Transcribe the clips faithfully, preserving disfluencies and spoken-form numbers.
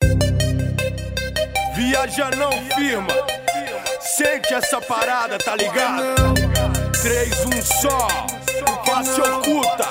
Viaja não firma, sente essa parada, tá ligado? Três, um só, face oculta,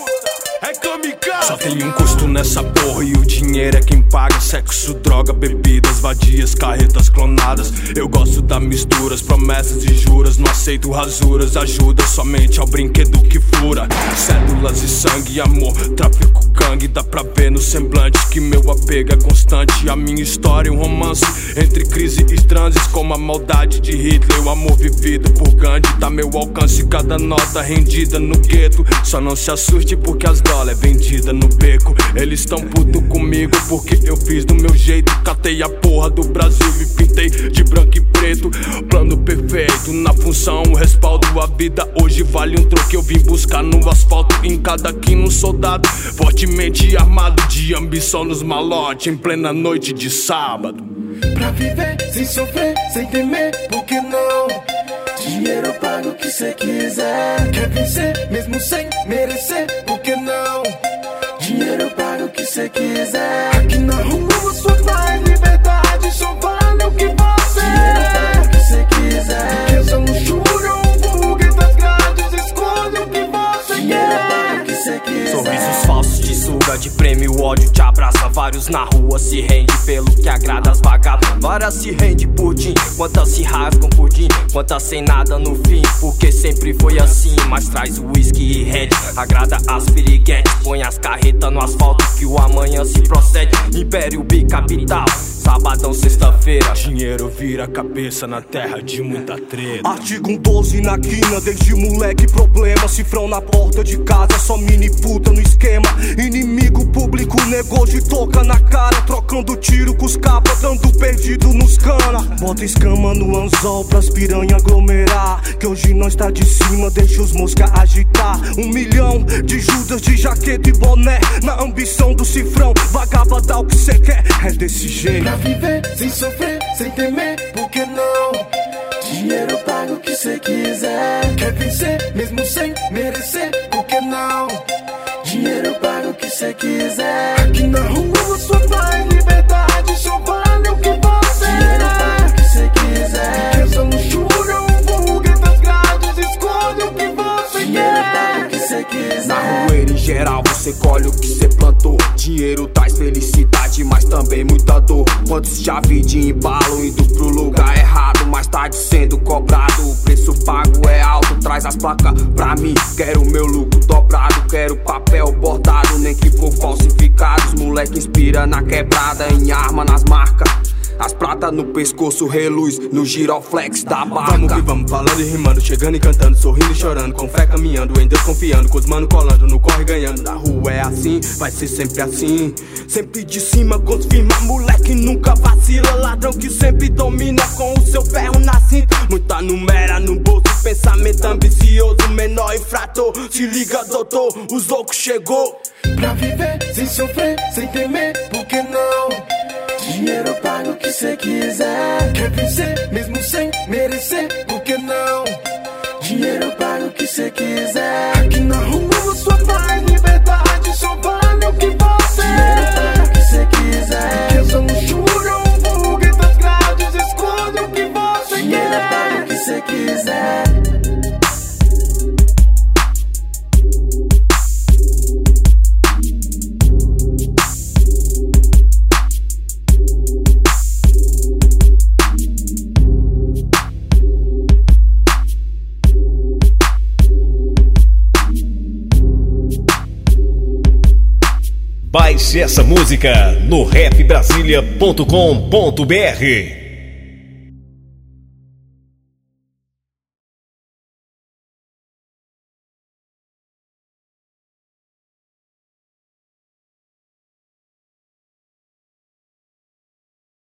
é kamikaze. Só tem um custo nessa porra e o dinheiro é quem paga. Sexo, droga, bebidas vadias, carretas clonadas. Eu gosto da misturas, promessas e juras. Não aceito rasuras, ajuda somente ao brinquedo que fura. Células e sangue, amor, tráfico, gangue. Dá pra ver no semblante que meu apego é constante. A minha história é um romance entre crise e transes, como a maldade de Hitler, o amor vivido por Gandhi. Tá meu alcance cada nota rendida no gueto. Só não se assuste porque as dólares é vendida no beco. Eles tão puto comigo porque eu fiz do meu jeito. Catei a porra do Brasil e pintei de branco e preto. Plano perfeito, na função, o respaldo. A vida hoje vale um troco, eu vim buscar no asfalto. Em cada quino um soldado, fortemente armado de ambição nos malotes, em plena noite de sábado. Pra viver sem sofrer, sem temer, por que não? Dinheiro paga o que cê quiser. Quer vencer mesmo sem merecer, por que não? Dinheiro paga o que cê quiser. Aqui na rua sua paz, liberdade só vale o que você é. Dinheiro paga o que cê quiser. Riqueza, luxúria, um vulgar das grades, escolhe o que você Dinheiro quer. Paga o que cê quiser. Sorrisos falsos te suga de prêmio, o ódio te abraça. Vários na rua se rende pelo que agrada as vagabundas. Se rende por din, quantas se rasgam por din, quantas sem nada no fim, porque sempre foi assim. Mas traz o whisky e rede, agrada as piriguetes. Põe as carretas no asfalto que o amanhã se procede. Império bicapital, sabadão, sexta-feira. Dinheiro vira cabeça na terra de muita treta. Artigo doze na quina, desde moleque problema. Cifrão na porta de casa, só mini puta no esquema. Inimigo público negou de toca na cara, trocando tiro com os capas, dando perdido nos cana. Bota escama no anzol pras piranha aglomerar, que hoje nós tá de cima, deixa os mosca agitar. Um milhão de Judas de jaqueta e boné, na ambição do cifrão, vagaba dá o que cê quer, é desse jeito. Pra viver sem sofrer, sem temer, por que não? Dinheiro paga o que cê quiser. Quer vencer mesmo sem merecer, por que não? Dinheiro paga o que cê quiser. Aqui na rua sua paz, liberdade só vale o que você é. Dinheiro paga o que cê quiser. Riqueza, luxúria, um vulgar das grades, escolhe o que você Dinheiro quer. Paga o que cê quiser. Na rueira em geral você colhe o que cê plantou. Dinheiro traz felicidade, mas também muita dor. Quantos já vi de embalo indo pro lugar errado, mais tarde sendo cobrado. O preço pago é alto, traz as placas pra mim. Quero meu lucro dobrado, quero papel bordado, nem que for falsificados. Moleque inspira na quebrada, em arma nas marcas. As pratas no pescoço reluz no giroflex da barca. Vamos que vamos, falando e rimando, chegando e cantando, sorrindo e chorando, com fé caminhando, em Deus confiando, com os mano colando, no corre ganhando. Na rua é assim, vai ser sempre assim, sempre de cima confirma, moleque nunca vacila. Ladrão que sempre domina com o seu ferro na cinta. Muita numera no bolso, pensamento ambicioso, menor infrator. Se liga doutor, os loucos chegou. Pra viver sem sofrer, sem temer, por que não? Dinheiro paga o que cê quiser. Quer vencer mesmo sem merecer, por que não? Dinheiro paga o que cê quiser. Aqui na rua sua paz, liberdade só vale o que você é. Dinheiro paga o que cê quiser. Riqueza, luxúria, um vulgar das grades, escolhe o que você quer. Dinheiro paga o que cê quiser. Baixe essa música no rap brasilia ponto com ponto br.